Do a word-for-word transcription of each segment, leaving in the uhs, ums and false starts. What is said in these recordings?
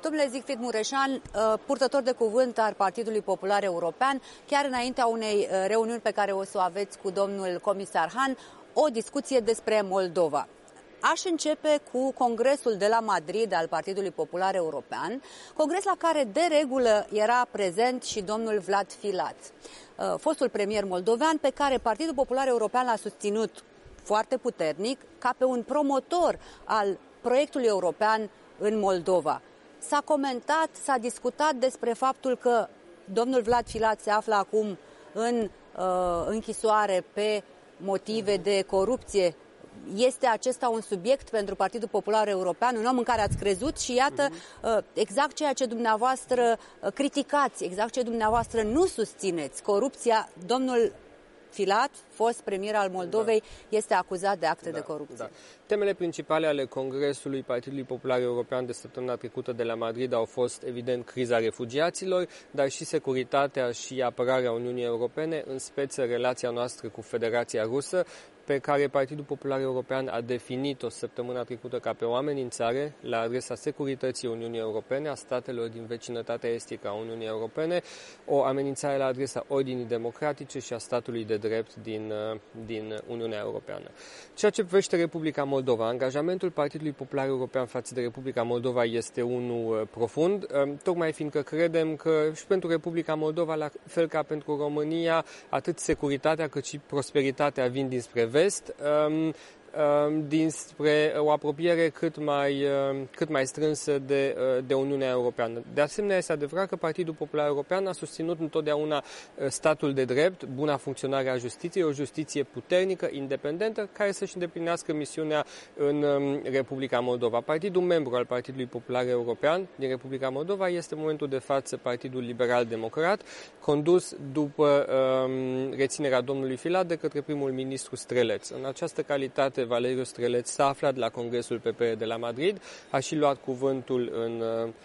Domnule Siegfried Mureșan, purtător de cuvânt al Partidului Popular European, chiar înaintea unei reuniuni pe care o să o aveți cu domnul comisar Han, o discuție despre Moldova. Aș începe cu congresul de la Madrid al Partidului Popular European, congres la care de regulă era prezent și domnul Vlad Filat, fostul premier moldovean, pe care Partidul Popular European l-a susținut foarte puternic ca pe un promotor al proiectului european în Moldova. S-a comentat, s-a discutat despre faptul că domnul Vlad Filat se află acum în uh, închisoare pe motive de corupție. Este acesta un subiect pentru Partidul Popular European, un om în care ați crezut și iată uh, exact ceea ce dumneavoastră uh, criticați, exact ce dumneavoastră nu susțineți. Corupția, domnul Filat, fost premier al Moldovei, da. este acuzat de acte da, de corupție. Da. Temele principale ale Congresului Partidului Popular European de săptămâna trecută de la Madrid au fost, evident, criza refugiaților, dar și securitatea și apărarea Uniunii Europene, în speță relația noastră cu Federația Rusă, pe care Partidul Popular European a definit-o săptămâna trecută ca pe o amenințare la adresa securității Uniunii Europene, a statelor din vecinătatea estică a Uniunii Europene, o amenințare la adresa ordinii democratice și a statului de drept din, din Uniunea Europeană. Ceea ce privește Republica Moldova, angajamentul Partidului Popular European față de Republica Moldova este unul profund, tocmai fiindcă credem că și pentru Republica Moldova, la fel ca pentru România, atât securitatea cât și prosperitatea vin dinspre vest, um, um, dinspre o apropiere cât mai, um, cât mai strânsă de, uh, de Uniunea Europeană. De asemenea, este adevărat că Partidul Popular European a susținut întotdeauna statul de drept, buna funcționare a justiției, o justiție puternică, independentă, care să-și îndeplinească misiunea în um, Republica Moldova. Partidul membru al Partidului Popular European din Republica Moldova este în momentul de față Partidul Liberal-Democrat, condus după um, reținerea domnului Filat de către primul ministru Streleț. În această calitate, Valeriu Streleț s-a aflat la Congresul P P E de la Madrid, a și luat cuvântul în,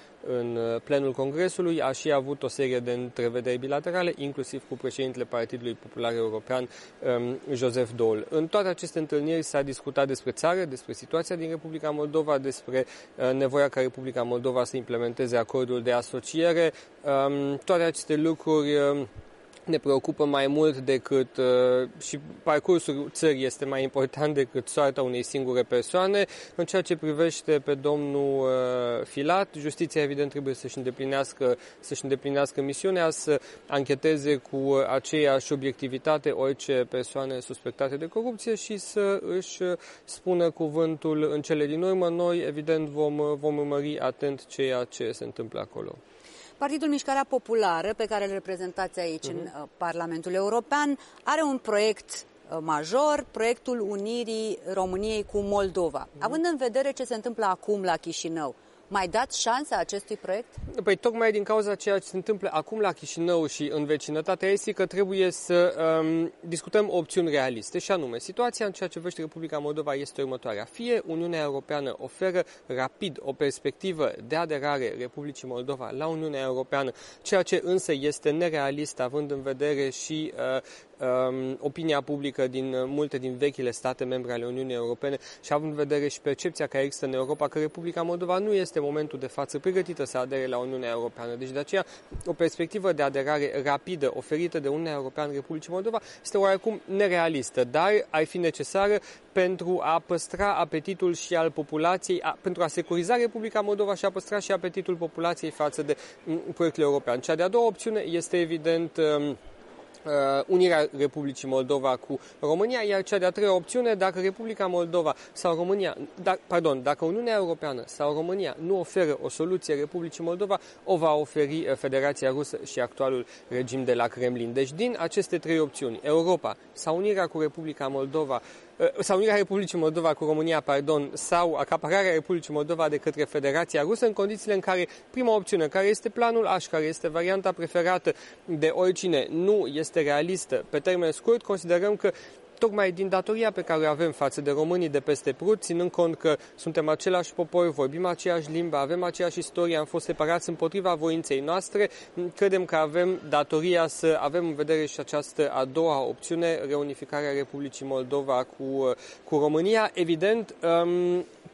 în plenul Congresului, a și avut o serie de întrevederi bilaterale, inclusiv cu președintele Partidului Popular European, um, Joseph Daul. În toate aceste întâlniri s-a discutat despre țară, despre situația din Republica Moldova, despre uh, nevoia ca Republica Moldova să implementeze acordul de asociere. Um, toate aceste lucruri uh, ne preocupă mai mult decât uh, și parcursul țării este mai important decât soarta unei singure persoane. În ceea ce privește pe domnul uh, Filat, justiția evident trebuie să-și îndeplinească, să-și îndeplinească misiunea, să ancheteze cu aceeași obiectivitate orice persoane suspectate de corupție și să își spună cuvântul în cele din urmă. Noi evident vom, vom urmări atent ceea ce se întâmplă acolo. Partidul Mișcarea Populară, pe care îl reprezentați aici uh-huh. în uh, Parlamentul European, are un proiect uh, major, proiectul unirii României cu Moldova. Uh-huh. Având în vedere ce se întâmplă acum la Chișinău, mai dați șansa acestui proiect? Păi tocmai din cauza ceea ce se întâmplă acum la Chișinău și în vecinătatea estică trebuie să um, discutăm opțiuni realiste și anume, situația în ceea ce privește Republica Moldova este următoarea. Fie Uniunea Europeană oferă rapid o perspectivă de aderare Republicii Moldova la Uniunea Europeană, ceea ce însă este nerealist având în vedere și uh, Um, opinia publică din uh, multe din vechile state membre ale Uniunii Europene și având în vedere și percepția care există în Europa că Republica Moldova nu este în momentul de față pregătită să adere la Uniunea Europeană. Deci de aceea o perspectivă de aderare rapidă oferită de Uniunea Europeană Republicii Moldova este oarecum nerealistă, dar ar fi necesară pentru a păstra apetitul și al populației, a, pentru a securiza Republica Moldova și a păstra și apetitul populației față de um, proiectul european. Cea de-a doua opțiune este evident um, Uh, unirea Republicii Moldova cu România, iar cea de-a treia opțiune, dacă Republica Moldova sau România, da, pardon, dacă Uniunea Europeană sau România nu oferă o soluție Republicii Moldova, o va oferi Federația Rusă și actualul regim de la Kremlin. Deci din aceste trei opțiuni, Europa sau unirea cu Republica Moldova, sau unirea Republicii Moldova cu România, pardon, sau acapararea Republicii Moldova de către Federația Rusă, în condițiile în care prima opțiune, care este planul H, care este varianta preferată de oricine, nu este realistă pe termen scurt, considerăm că tocmai din datoria pe care o avem față de românii de peste Prut, ținând cont că suntem același popor, vorbim aceeași limbă, avem aceeași istorie, am fost separați împotriva voinței noastre, credem că avem datoria să avem în vedere și această a doua opțiune, reunificarea Republicii Moldova cu, cu România. Evident, um,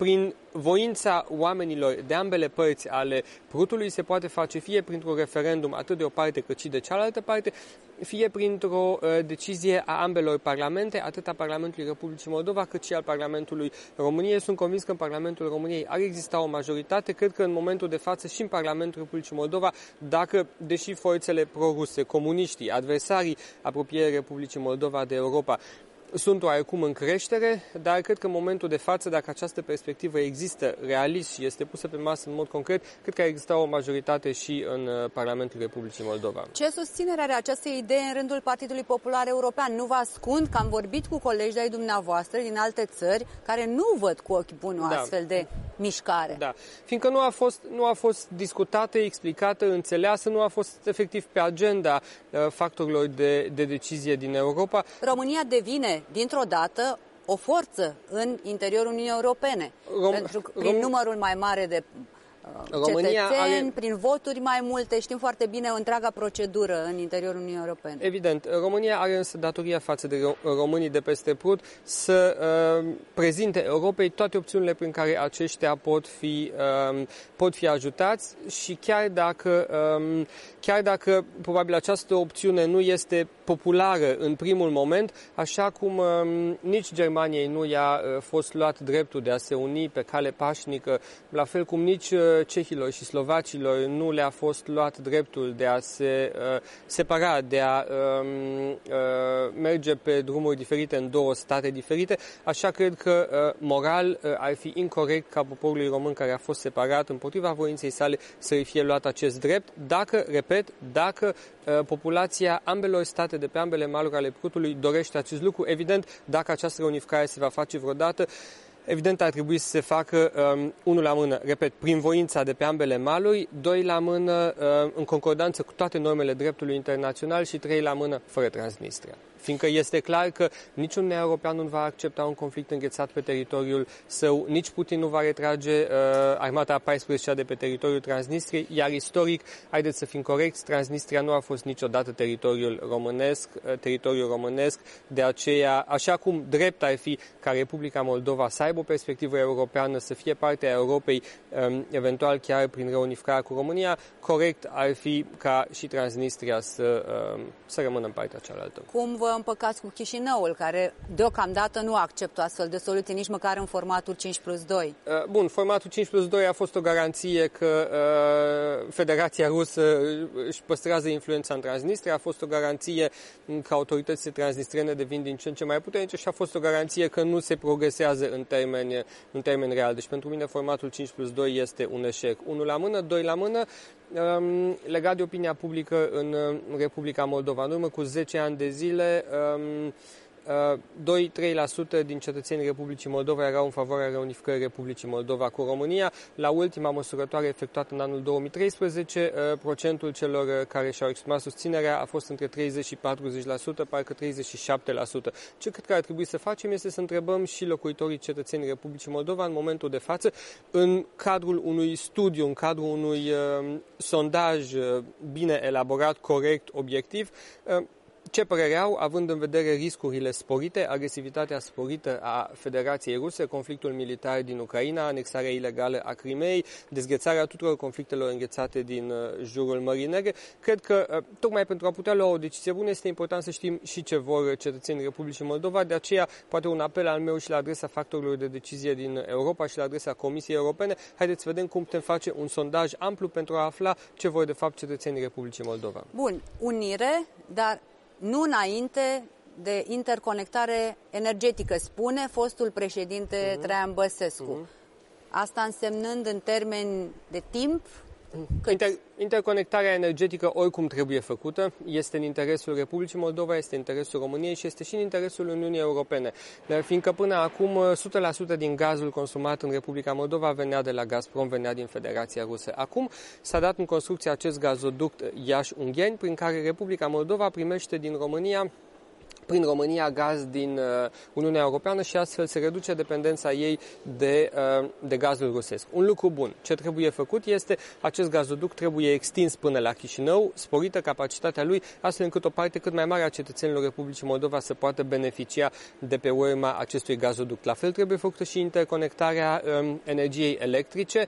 prin voința oamenilor de ambele părți ale Prutului se poate face fie printr-un referendum atât de o parte cât și de cealaltă parte, fie printr-o uh, decizie a ambelor parlamente, atât a Parlamentului Republicii Moldova cât și al Parlamentului României. Sunt convins că în Parlamentul României ar exista o majoritate. Cred că în momentul de față și în Parlamentul Republicii Moldova, dacă, deși forțele pro-ruse, comuniștii, adversarii apropierii Republicii Moldova de Europa, sunt oarecum în creștere, dar cred că în momentul de față, dacă această perspectivă există realist și este pusă pe masă în mod concret, cred că exista o majoritate și în Parlamentul Republicii Moldova. Ce susținere are această idee în rândul Partidului Popular European? Nu vă ascund că am vorbit cu colegi de-ai dumneavoastră din alte țări care nu văd cu ochi buni o astfel da. de mișcare. Da, fiindcă nu a fost, nu a fost discutată, explicată, înțeleasă, nu a fost efectiv pe agenda uh, factorilor de, de decizie din Europa. România devine dintr-o dată o forță în interiorul Uniunii Europene, Rom- pentru că prin Rom- numărul mai mare de uh, cetățeni, are... prin voturi mai multe, știm foarte bine întreaga procedură în interiorul Uniunii Europene. Evident, România are însă datoria față de românii de peste Prut să uh, prezinte Europei toate opțiunile prin care aceștia pot fi, uh, pot fi ajutați și chiar dacă, uh, chiar dacă probabil această opțiune nu este populară în primul moment, așa cum uh, nici Germaniei nu i-a uh, fost luat dreptul de a se uni pe cale pașnică, la fel cum nici uh, cehilor și slovacilor nu le-a fost luat dreptul de a se uh, separa, de a uh, uh, merge pe drumuri diferite în două state diferite, așa cred că uh, moral uh, ar fi incorect ca poporului român care a fost separat împotriva voinței sale să îi fie luat acest drept, dacă, repet, dacă uh, populația ambelor state de pe ambele maluri ale Prutului dorește acest lucru. Evident, dacă această reunificare se va face vreodată, evident ar trebui să se facă um, unul la mână, repet, prin voința de pe ambele maluri, doi la mână uh, în concordanță cu toate normele dreptului internațional și trei la mână fără Transnistria. Fiindcă este clar că nici Uniunea Europeană nu va accepta un conflict înghețat pe teritoriul său, nici Putin nu va retrage uh, armata a paisprezecea de pe teritoriul Transnistriei, iar istoric, haideți să fim corecți, Transnistria nu a fost niciodată teritoriul românesc, uh, teritoriul românesc, de aceea, așa cum drept ar fi ca Republica Moldova să aibă o perspectivă europeană, să fie parte a Europei, um, eventual chiar prin reunificarea cu România, corect ar fi ca și Transnistria să, um, să rămână în partea cealaltă. Cum vă împăcați cu Chișinăul, care deocamdată nu acceptă astfel de soluții, nici măcar în formatul cinci plus doi? Bun, formatul cinci plus doi a fost o garanție că uh, Federația Rusă își păstrează influența în Transnistria, a fost o garanție că autoritățile transnistriene devin din ce în ce mai puternice și a fost o garanție că nu se progresează în termeni, în termeni reali. Deci pentru mine formatul cinci plus doi este un eșec. Unul la mână, doi la mână, um, legat de opinia publică în Republica Moldova. În urmă cu zece ani de zile, Um, uh, doi trei la sută din cetățenii Republicii Moldova erau în favoarea reunificării Republicii Moldova cu România. La ultima măsurătoare efectuată în anul două mii treisprezece, uh, procentul celor care și-au exprimat susținerea a fost între treizeci și patruzeci la sută, parcă treizeci și șapte la sută. Ce cred că ar trebui să facem este să întrebăm și locuitorii cetățenii Republicii Moldova în momentul de față, în cadrul unui studiu, în cadrul unui uh, sondaj uh, bine elaborat, corect, obiectiv, uh, ce părere au, având în vedere riscurile sporite, agresivitatea sporită a Federației Ruse, conflictul militar din Ucraina, anexarea ilegală a Crimeei, dezghețarea tuturor conflictelor înghețate din jurul Mării Negre. Cred că, tocmai pentru a putea lua o decizie bună, este important să știm și ce vor cetățenii Republicii Moldova. De aceea, poate un apel al meu și la adresa factorilor de decizie din Europa și la adresa Comisiei Europene. Haideți să vedem cum putem face un sondaj amplu pentru a afla ce vor de fapt cetățenii Republicii Moldova. Bun, unire, dar nu înainte de interconectare energetică, spune fostul președinte uh-huh. Traian Băsescu. Uh-huh. Asta însemnând în termeni de timp? Inter, interconectarea energetică oricum trebuie făcută, este în interesul Republicii Moldova, este în interesul României și este și în interesul Uniunii Europene, fiindcă până acum o sută la sută din gazul consumat în Republica Moldova venea de la Gazprom, venea din Federația Rusă. Acum s-a dat în construcție acest gazoduct Iași-Ungheni, prin care Republica Moldova primește din România prin România gaz din uh, Uniunea Europeană și astfel se reduce dependența ei de, uh, de gazul rusesc. Un lucru bun. Ce trebuie făcut este acest gazoduct trebuie extins până la Chișinău, sporită capacitatea lui, astfel încât o parte cât mai mare a cetățenilor Republicii Moldova să poată beneficia de pe urma acestui gazoduct. La fel trebuie făcută și interconectarea um, energiei electrice.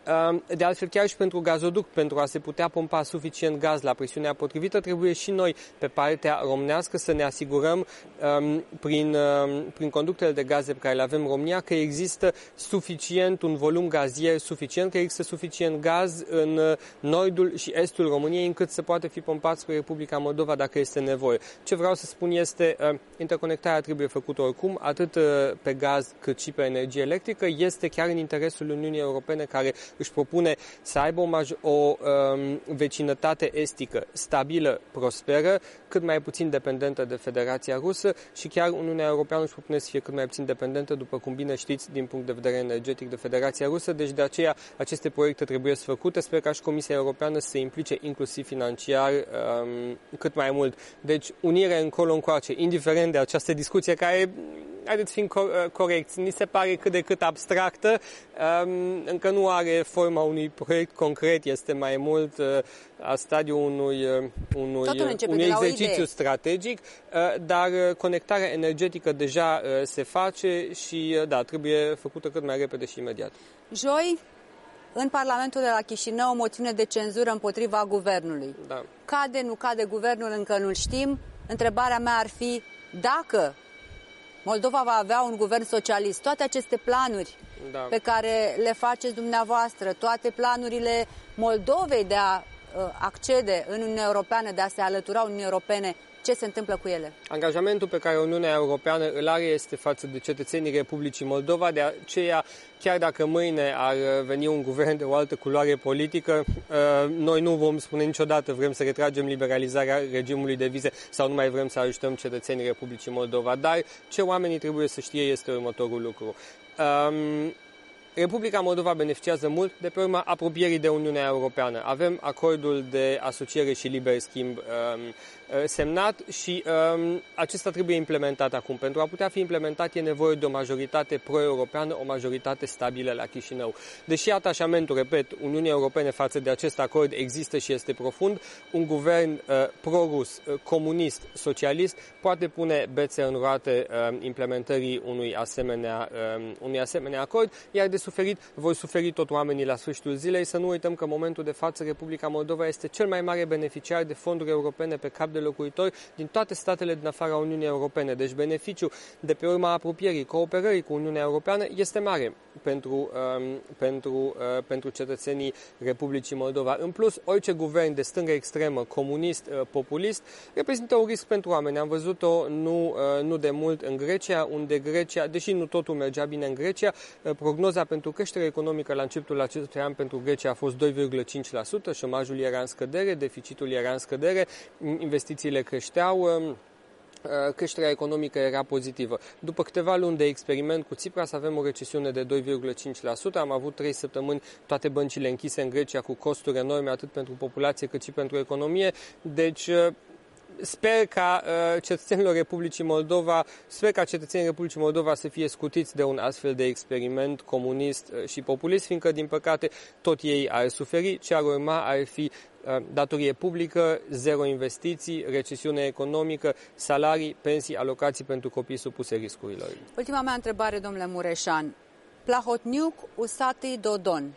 De altfel, chiar și pentru gazoduct, pentru a se putea pompa suficient gaz la presiunea potrivită, trebuie și noi, pe partea românească, să ne asigurăm um, prin, um, prin conductele de gaze pe care le avem în România că există suficient, un volum gazier suficient, că există suficient gaz în nordul și estul României încât să poată fi pompat spre Republica Moldova dacă este nevoie. Ce vreau să spun este, uh, interconectarea trebuie făcută oricum, atât uh, pe gaz cât și pe energie electrică. Este chiar în interesul Uniunii Europene, care își propune să aibă o, o um, vecinătate estică stabilă, prosperă, cât mai puțin dependentă de Federația Rusă și chiar Uniunea Europeană își propune să fie cât mai puțin dependentă, după cum bine știți, din punct de vedere energetic de Federația Rusă. Deci de aceea aceste proiecte trebuie să făcute. Sper ca și Comisia Europeană să se implice inclusiv financiar um, cât mai mult. Deci unire încolo-încoace, indiferent de această discuție care, haideți fiind corecți, ni se pare cât de cât abstractă, um, încă nu are forma unui proiect concret, este mai mult uh, a stadiul unui, uh, unui, unui exercițiu strategic, uh, dar uh, conectarea energetică deja uh, se face și uh, da, trebuie făcută cât mai repede și imediat. Joi, în Parlamentul de la Chișinău, o moțiune de cenzură împotriva guvernului. Da. Cade, nu cade guvernul, încă nu-l știm. Întrebarea mea ar fi dacă Moldova va avea un guvern socialist. Toate aceste planuri da. pe care le faceți dumneavoastră, toate planurile Moldovei de a uh, accede în Uniunea Europeană, de a se alătura Uniunii Europene, ce se întâmplă cu ele? Angajamentul pe care Uniunea Europeană îl are este față de cetățenii Republicii Moldova, de aceea, chiar dacă mâine ar veni un guvern de o altă culoare politică, noi nu vom spune niciodată vrem să retragem liberalizarea regimului de vize sau nu mai vrem să ajutăm cetățenii Republicii Moldova. Dar ce oamenii trebuie să știe este următorul lucru. Um, Republica Moldova beneficiază mult de pe urma apropierii de Uniunea Europeană. Avem acordul de asociere și liber schimb um, semnat și um, acesta trebuie implementat acum. Pentru a putea fi implementat e nevoie de o majoritate pro-europeană, o majoritate stabilă la Chișinău. Deși atașamentul, repet, Uniunii Europene față de acest acord există și este profund, un guvern uh, pro-rus, uh, comunist, socialist poate pune bețe în roate uh, implementării unui asemenea, uh, unui asemenea acord, iar de suferit vor suferi tot oamenii la sfârșitul zilei. Să nu uităm că în momentul de față Republica Moldova este cel mai mare beneficiar de fonduri europene pe cap de locuitori din toate statele din afara Uniunii Europene. Deci beneficiul de pe urma apropierii, cooperării cu Uniunea Europeană este mare pentru, um, pentru, uh, pentru cetățenii Republicii Moldova. În plus, orice guvern de stângă extremă, comunist, uh, populist, reprezintă un risc pentru oameni. Am văzut-o nu, uh, nu de mult în Grecia, unde Grecia, deși nu totul mergea bine în Grecia, uh, prognoza pentru creșterea economică la începutul acestui an pentru Grecia a fost doi virgulă cinci la sută, șomajul era în scădere, deficitul era în scădere, investițiile creșteau, creșterea economică era pozitivă. După câteva luni de experiment cu Tsipras avem o recesiune de doi virgulă cinci la sută, am avut trei săptămâni toate băncile închise în Grecia cu costuri enorme atât pentru populație cât și pentru economie, deci sper ca uh, cetățenilor Republicii Moldova, sper ca cetățenii Republicii Moldova să fie scutiți de un astfel de experiment comunist uh, și populist, fiindcă, din păcate, tot ei ar suferi. Ce ar urma ar fi uh, datorie publică, zero investiții, recesiune economică, salarii, pensii, alocații pentru copii supuse riscurilor. Ultima mea întrebare, domnule Mureșan. Plahotniuc, Usatăi, Dodon.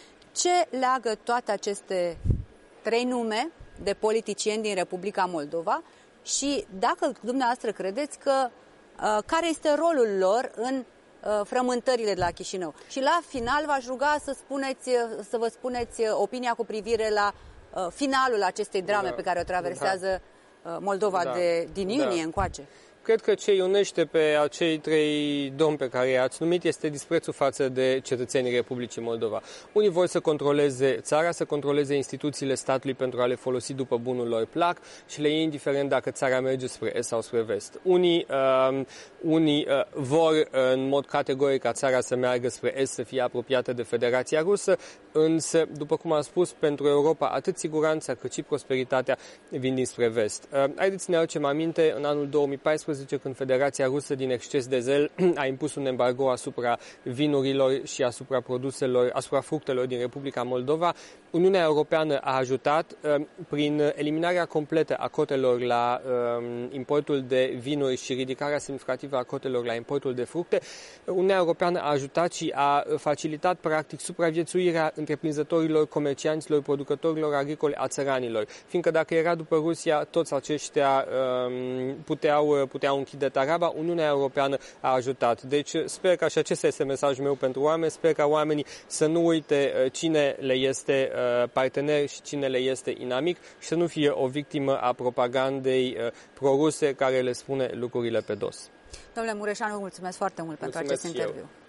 Ce leagă toate aceste trei nume de politicieni din Republica Moldova și dacă dumneavoastră credeți că uh, care este rolul lor în uh, frământările de la Chișinău. Și la final v-aș ruga să, spuneți, să vă spuneți opinia cu privire la uh, finalul acestei drame da. pe care o traversează uh, Moldova da. de, din iunie da. încoace. Cred că ce îi unește pe acei trei domni pe care i-ați numit este disprețul față de cetățenii Republicii Moldova. Unii vor să controleze țara, să controleze instituțiile statului pentru a le folosi după bunul lor plac și le e indiferent dacă țara merge spre est sau spre vest. Unii, uh, unii uh, vor uh, în mod categoric ca țara să meargă spre est, să fie apropiată de Federația Rusă, însă, după cum am spus, pentru Europa atât siguranța cât și prosperitatea vin dinspre vest. Uh, haideți să ne aducem aminte, în anul două mii paisprezece paisprezece, când Federația Rusă, din exces de zel, a impus un embargo asupra vinurilor și asupra produselor, asupra fructelor din Republica Moldova. Uniunea Europeană a ajutat prin eliminarea completă a cotelor la um, importul de vinuri și ridicarea semnificativă a cotelor la importul de fructe. Uniunea Europeană a ajutat și a facilitat practic supraviețuirea întreprinzătorilor, comercianților, producătorilor agricoli, a țăranilor. Fiindcă dacă era după Rusia, toți aceștia um, puteau, puteau închide taraba, Uniunea Europeană a ajutat. Deci sper că și acesta este mesajul meu pentru oameni, sper ca oamenii să nu uite cine le este partener și cine le este inamic și să nu fie o victimă a propagandei proruse care le spune lucrurile pe dos. Domnule Mureșanu, mulțumesc foarte mult mulțumesc pentru acest interviu. Eu.